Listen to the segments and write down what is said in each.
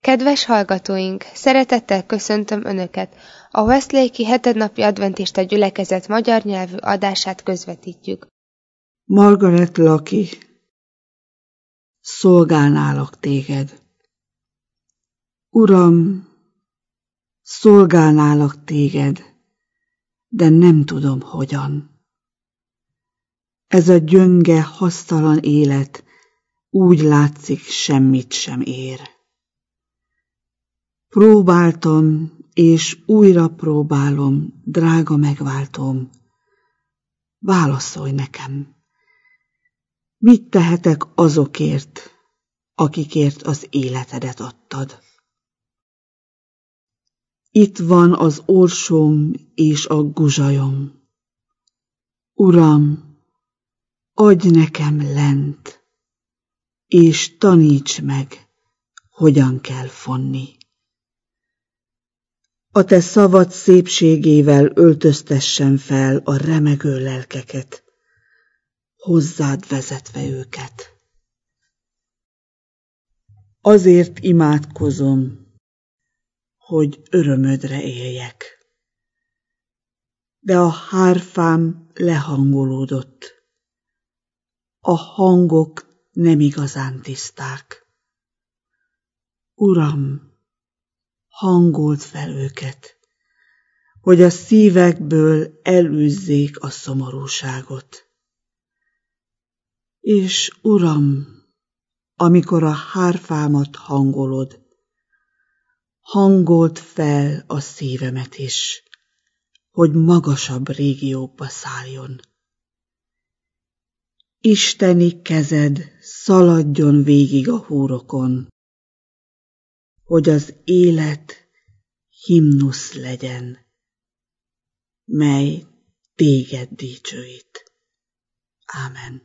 Kedves hallgatóink, szeretettel köszöntöm Önöket! A Westlake-i hetednapi adventista gyülekezet magyar nyelvű adását közvetítjük. Margaret Lucky, szolgálnálak téged. Uram, szolgálnálak téged, de nem tudom hogyan. Ez a gyönge, hasztalan élet úgy látszik, semmit sem ér. Próbáltam, és újra próbálom, drága megváltóm. Válaszolj nekem. Mit tehetek azokért, akikért az életedet adtad? Itt van az orsóm és a guzsajom. Uram, adj nekem lent, és taníts meg, hogyan kell fonni. A te szavad szépségével öltöztessen fel a remegő lelkeket, hozzád vezetve őket. Azért imádkozom, hogy örömödre éljek. De a hárfám lehangolódott. A hangok nem igazán tiszták. Uram, hangold fel őket, hogy a szívekből elűzzék a szomorúságot. És Uram, amikor a hárfámat hangolod, hangold fel a szívemet is, hogy magasabb régiókba szálljon. Isteni kezed szaladjon végig a húrokon, hogy az élet himnusz legyen, mely téged dicsőít. Ámen.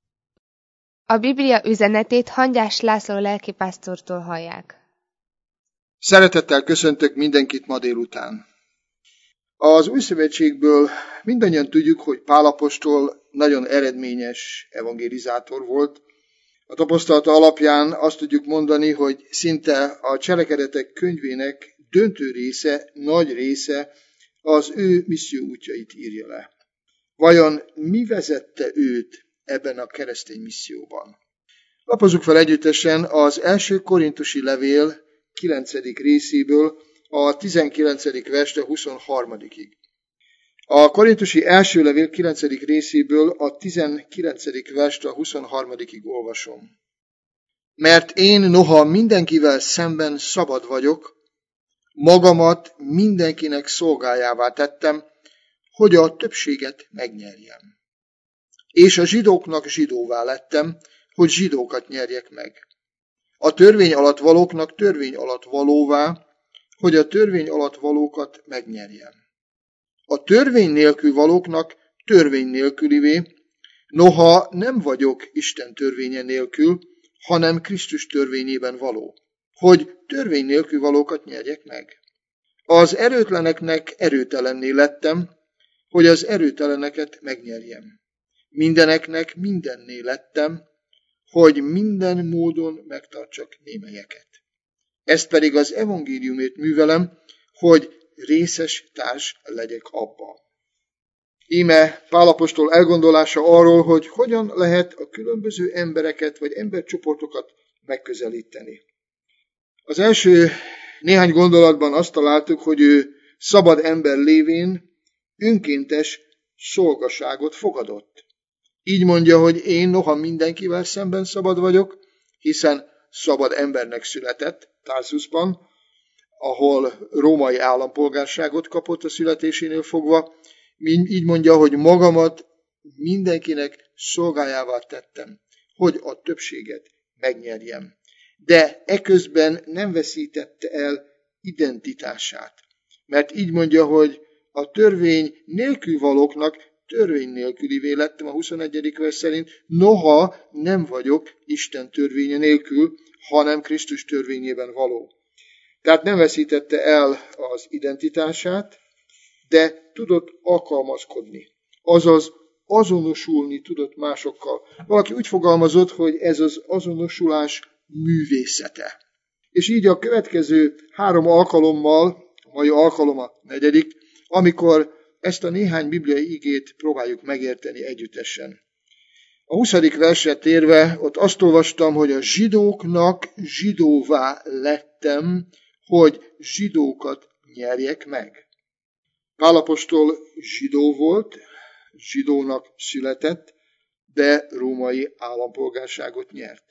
A Biblia üzenetét Hangyás László lelkipásztortól hallják. Szeretettel köszöntök mindenkit ma délután. Az Új Szövetségből mindannyian tudjuk, hogy Pál apostol nagyon eredményes evangelizátor volt. A tapasztalata alapján azt tudjuk mondani, hogy szinte a Cselekedetek könyvének döntő része, nagy része az ő misszió útjait írja le. Vajon mi vezette őt ebben a keresztény misszióban? Lapozzuk fel együttesen az első korintusi levél 9. részéből a 19. verstől 23-ig. A korintusi első levél 9. részéből a 19. verstől 23-ig olvasom. Mert én noha mindenkivel szemben szabad vagyok, magamat mindenkinek szolgájává tettem, hogy a többséget megnyerjem. És a zsidóknak zsidóvá lettem, hogy zsidókat nyerjek meg. A törvény alatt valóknak törvény alatt valóvá, hogy a törvény alatt valókat megnyerjem. A törvény nélkül valóknak törvény nélkülivé, noha nem vagyok Isten törvénye nélkül, hanem Krisztus törvényében való, hogy törvény nélkül valókat nyerjek meg. Az erőtleneknek erőtelenné lettem, hogy az erőteleneket megnyerjem. Mindeneknek mindenné lettem, hogy minden módon megtartsak némelyeket. Ezt pedig az evangéliumért művelem, hogy részes társ legyek abban. Íme Pál apostol elgondolása arról, hogy hogyan lehet a különböző embereket vagy embercsoportokat megközelíteni. Az első néhány gondolatban azt találtuk, hogy ő szabad ember lévén önkéntes szolgaságot fogadott. Így mondja, hogy én noha mindenkivel szemben szabad vagyok, hiszen szabad embernek született Tarsusban, ahol római állampolgárságot kapott a születésénél fogva. Így mondja, hogy magamat mindenkinek szolgájává tettem, hogy a többséget megnyerjem. De eközben nem veszítette el identitását. Mert így mondja, hogy a törvény nélkül valóknak törvény nélkülivé lettem a 21. vers szerint, noha nem vagyok Isten törvénye nélkül, hanem Krisztus törvényében való. Tehát nem veszítette el az identitását, de tudott alkalmazkodni. Azaz azonosulni tudott másokkal. Valaki úgy fogalmazott, hogy ez az azonosulás művészete. És így a következő 3 alkalommal, a mai alkalom a 4., amikor ezt a néhány bibliai igét próbáljuk megérteni együttesen. A 20. versre térve, ott azt olvastam, hogy a zsidóknak zsidóvá lettem, hogy zsidókat nyerjek meg. Pál apostol zsidó volt, zsidónak született, de római állampolgárságot nyert.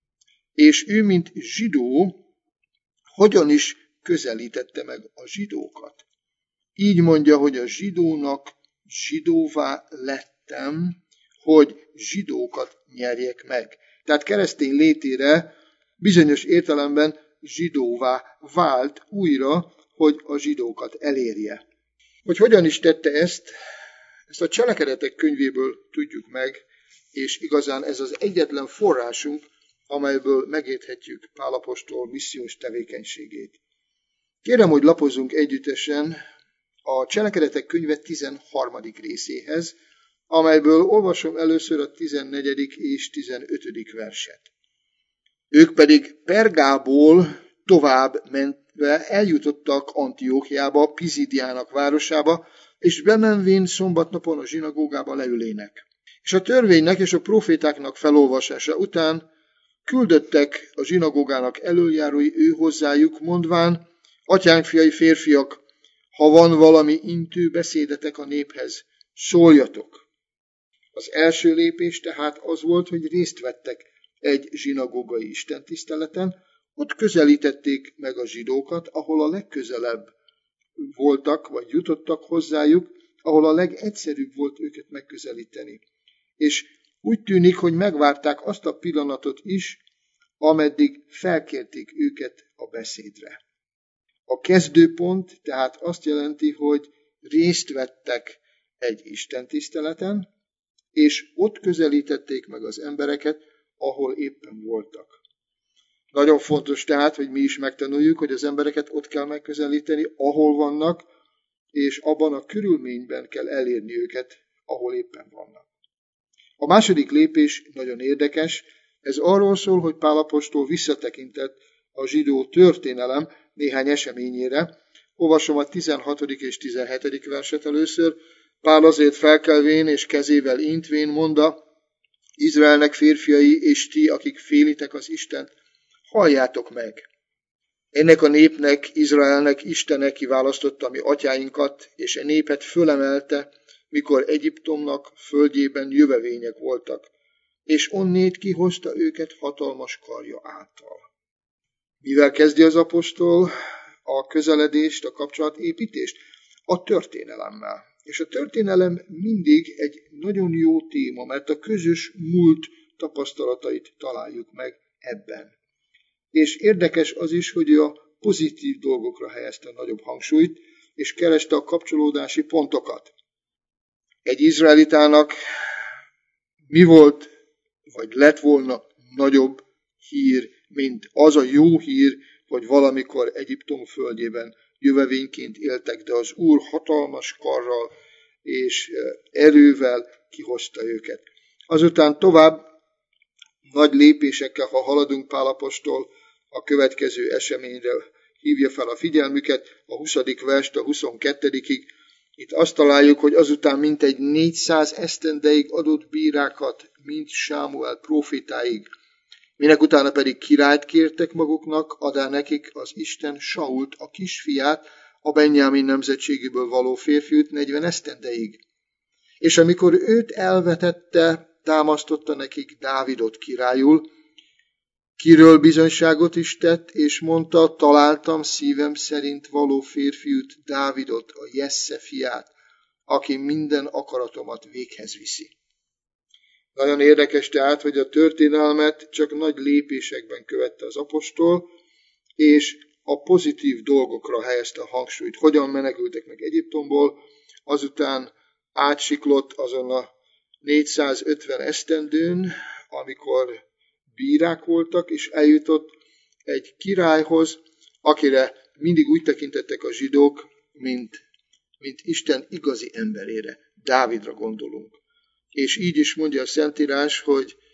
És ő, mint zsidó, hogyan is közelítette meg a zsidókat? Így mondja, hogy a zsidónak zsidóvá lettem, hogy zsidókat nyerjek meg. Tehát keresztény létére bizonyos értelemben zsidóvá vált újra, hogy a zsidókat elérje. Hogy hogyan is tette ezt a Cselekedetek könyvéből tudjuk meg, és igazán ez az egyetlen forrásunk, amelyből megérthetjük Pál apostol missziós tevékenységét. Kérem, hogy lapozzunk együttesen a Cselekedetek könyve 13. részéhez, amelyből olvasom először a 14. és 15. verset. Ők pedig Pergából tovább mentve eljutottak Antiókiába, Pizidiának városába, és bemenvén szombatnapon a zsinagógába leülének. És a törvénynek és a profétáknak felolvasása után küldöttek a zsinagógának elöljárói ő hozzájuk, mondván, atyánk fiai férfiak, ha van valami intő beszédetek a néphez, szóljatok. Az első lépés tehát az volt, hogy részt vettek egy zsinagógai istentiszteleten, ott közelítették meg a zsidókat, ahol a legközelebb voltak, vagy jutottak hozzájuk, ahol a legegyszerűbb volt őket megközelíteni. És úgy tűnik, hogy megvárták azt a pillanatot is, ameddig felkérték őket a beszédre. A kezdőpont tehát azt jelenti, hogy részt vettek egy istentiszteleten, és ott közelítették meg az embereket, ahol éppen voltak. Nagyon fontos tehát, hogy mi is megtanuljuk, hogy az embereket ott kell megközelíteni, ahol vannak, és abban a körülményben kell elérni őket, ahol éppen vannak. A második lépés nagyon érdekes, ez arról szól, hogy Pál apostol visszatekintett a zsidó történelem néhány eseményére. Olvasom a 16. és 17. verset először. Pál azért felkelvén és kezével intvén mondta, Izraelnek férfiai és ti, akik félitek az Istent, halljátok meg! Ennek a népnek, Izraelnek Istene kiválasztotta mi atyáinkat, és a népet fölemelte, mikor Egyiptomnak földjében jövevények voltak, és onnét kihozta őket hatalmas karja által. Mivel kezdi az apostol a közeledést, a kapcsolatépítést? A történelemmel. És a történelem mindig egy nagyon jó téma, mert a közös múlt tapasztalatait találjuk meg ebben. És érdekes az is, hogy a pozitív dolgokra helyezte a nagyobb hangsúlyt, és kereste a kapcsolódási pontokat. Egy izraelitának mi volt, vagy lett volna nagyobb hír, mint az a jó hír, hogy valamikor Egyiptom földjében jövevényként éltek, de az Úr hatalmas karral és erővel kihozta őket. Azután tovább nagy lépésekkel, ha haladunk, Pál apostol a következő eseményre hívja fel a figyelmüket, a 20. verst a 22-ig. Itt azt találjuk, hogy azután mintegy 400 esztendeig adott bírákat, mint Sámuel prófétáig, minek utána pedig királyt kértek maguknak, adá nekik az Isten Sault, a kisfiát, a Benjámin nemzetségéből való férfiút 40 esztendeig. És amikor őt elvetette, támasztotta nekik Dávidot királyul, kiről bizonyságot is tett, és mondta, találtam szívem szerint való férfiút, Dávidot, a Jesse fiát, aki minden akaratomat véghez viszi. Nagyon érdekes tehát, hogy a történelmet csak nagy lépésekben követte az apostol, és a pozitív dolgokra helyezte a hangsúlyt. Hogyan menekültek meg Egyiptomból, azután átsiklott azon a 450 esztendőn, amikor bírák voltak, és eljutott egy királyhoz, akire mindig úgy tekintettek a zsidók, mint Isten igazi emberére. Dávidra gondolunk. És így is mondja a Szentírás, hogy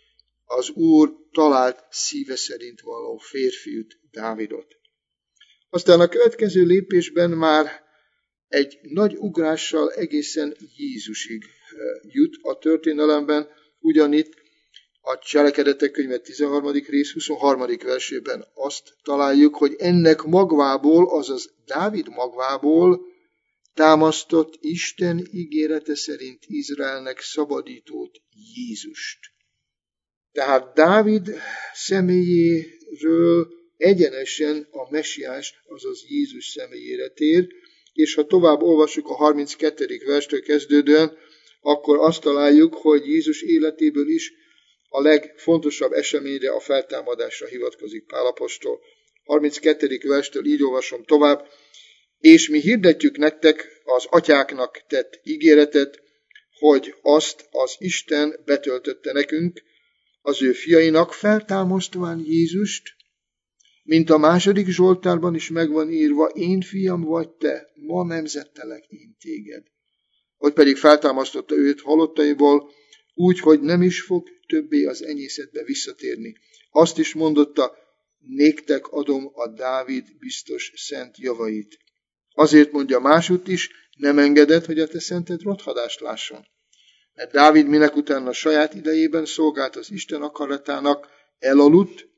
az Úr talált szíve szerint való férfiút, Dávidot. Aztán a következő lépésben már egy nagy ugrással egészen Jézusig jut a történelemben, ugyanitt a Cselekedetek könyve 13. rész 23. versében azt találjuk, hogy ennek magvából, azaz Dávid magvából támasztott Isten ígérete szerint Izraelnek szabadítót, Jézust. Tehát Dávid személyéről egyenesen a Mesiás, azaz Jézus személyére tér, és ha tovább olvassuk a 32. verstől kezdődően, akkor azt találjuk, hogy Jézus életéből is a legfontosabb eseményre, a feltámadásra hivatkozik Pál apostol. 32. verstől így olvasom tovább: és mi hirdetjük nektek az atyáknak tett ígéretet, hogy azt az Isten betöltötte nekünk, az ő fiainak, feltámasztván Jézust, mint a 2. Zsoltárban is megvan írva, én fiam vagy te, ma nemzettelek én téged. Hogy pedig feltámasztotta őt halottaiból, úgy, hogy nem is fog többé az enyészetbe visszatérni. Azt is mondotta, néktek adom a Dávid biztos szent javait. Azért mondja másutt is, nem engedett, hogy a te szented rothadást lásson. Mert Dávid minek utána saját idejében szolgált az Isten akaratának, elaludt,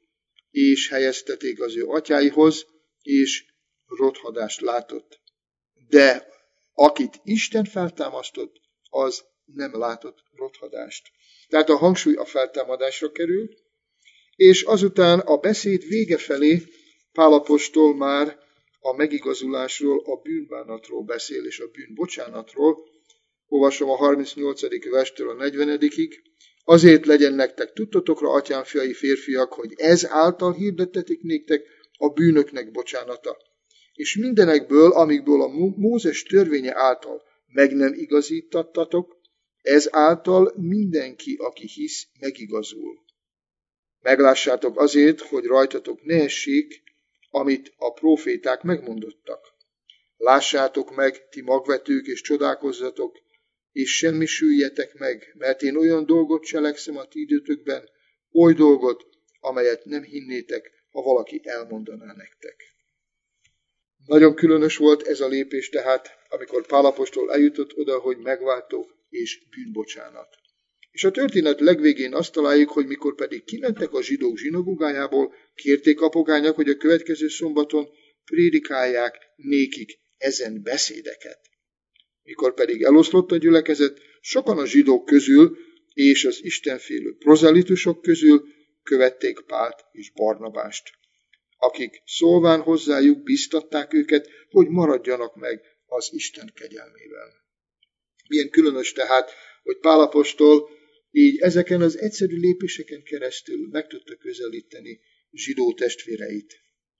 és helyezteték az ő atyáihoz, és rothadást látott. De akit Isten feltámasztott, az nem látott rothadást. Tehát a hangsúly a feltámadásra kerül, és azután a beszéd vége felé Pál apostol már a megigazulásról, a bűnbánatról beszél, és a bűnbocsánatról. Olvasom a 38. verstől a 40-ig. Azért legyen nektek tudtotokra, atyám fiai férfiak, hogy ez által hirdettetik néktek a bűnöknek bocsánata. És mindenekből, amikből a Mózes törvénye által meg nem igazítattatok, ez által mindenki, aki hisz, megigazul. Meglássátok azért, hogy rajtatok ne essék, amit a próféták megmondottak. Lássátok meg, ti magvetők, és csodálkozzatok, és semmisüljetek meg, mert én olyan dolgot cselekszem a ti időtökben, oly dolgot, amelyet nem hinnétek, ha valaki elmondaná nektek. Nagyon különös volt ez a lépés tehát, amikor Pál apostol eljutott oda, hogy megváltó és bűnbocsánat. És a történet legvégén azt találjuk, hogy mikor pedig kimentek a zsidók zsinagógájából, kérték a pogányok, hogy a következő szombaton prédikálják nékik ezen beszédeket. Mikor pedig eloszlott a gyülekezet, sokan a zsidók közül és az istenfélő prozelitusok közül követték Pált és Barnabást, akik szólván hozzájuk biztatták őket, hogy maradjanak meg az Isten kegyelmében. Milyen különös tehát, hogy Pál apostol így ezeken az egyszerű lépéseken keresztül meg tudta közelíteni zsidó testvéreit.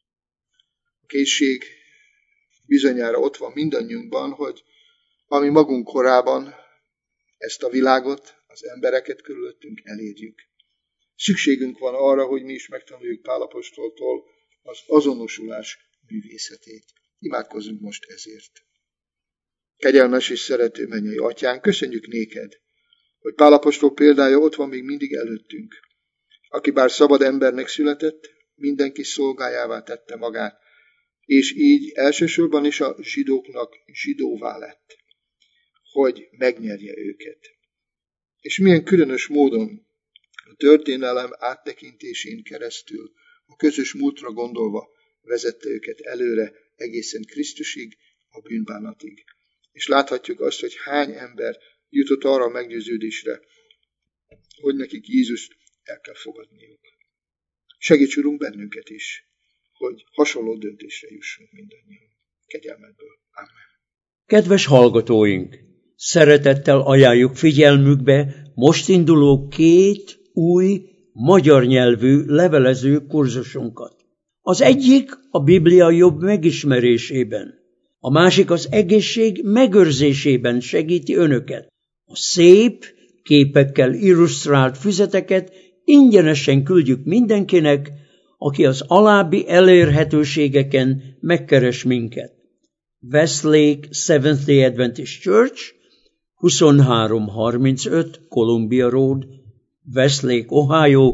A készség bizonyára ott van mindannyiunkban, hogy ami magunk korában ezt a világot, az embereket körülöttünk elérjük. Szükségünk van arra, hogy mi is megtanuljuk Pál apostoltól az azonosulás művészetét. Imádkozzunk most ezért. Kegyelmes és szerető mennyei atyánk, köszönjük néked, hogy Pál apostol példája ott van még mindig előttünk, aki bár szabad embernek született, mindenki szolgájává tette magát, és így elsősorban is a zsidóknak zsidóvá lett, hogy megnyerje őket. És milyen különös módon a történelem áttekintésén keresztül, a közös múltra gondolva vezette őket előre egészen Krisztusig, a bűnbánatig. És láthatjuk azt, hogy hány ember jutott arra a meggyőződésre, hogy nekik Jézust el kell fogadniuk. Segíts, Urunk, bennünket is, hogy hasonló döntésre jussunk mindannyian. Kegyelmedből. Amen. Kedves hallgatóink! Szeretettel ajánljuk figyelmükbe most induló 2 új magyar nyelvű levelező kurzusunkat. Az egyik a Biblia jobb megismerésében, a másik az egészség megőrzésében segíti önöket. A szép, képekkel illusztrált füzeteket ingyenesen küldjük mindenkinek, aki az alábbi elérhetőségeken megkeres minket. Westlake Seventh-day Adventist Church, 2335 Columbia Road, Westlake, Ohio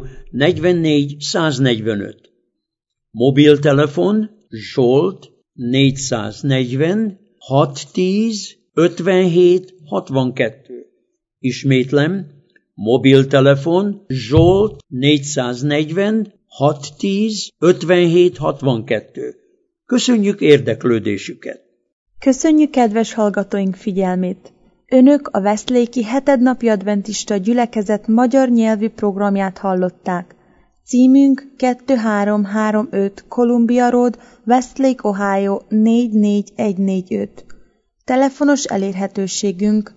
44145. Mobiltelefon Zsolt 440 610 57 62. Ismétlem, mobiltelefon Zsolt 440 610 57 62. Köszönjük érdeklődésüket! Köszönjük kedves hallgatóink figyelmét! Önök a Westlake-i hetednapi adventista gyülekezet magyar nyelvi programját hallották. Címünk 23335 Columbia Road, Westlake, Ohio 44145. Telefonos elérhetőségünk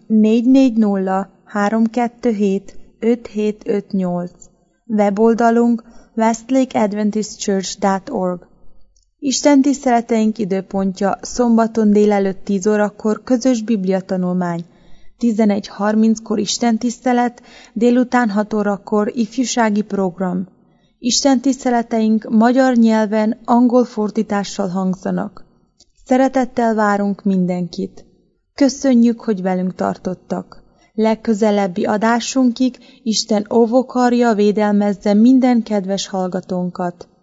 440-327-5758. Weboldalunk westlakeadventistchurch.org. Isten tiszteleteink időpontja szombaton délelőtt 10 órakor közös bibliatanulmány, 11:30-kor istentisztelet, délután 6 órakor ifjúsági program. Istentiszteleteink magyar nyelven, angol fordítással hangzanak. Szeretettel várunk mindenkit. Köszönjük, hogy velünk tartottak. Legközelebbi adásunkig Isten óvókarja védelmezze minden kedves hallgatónkat.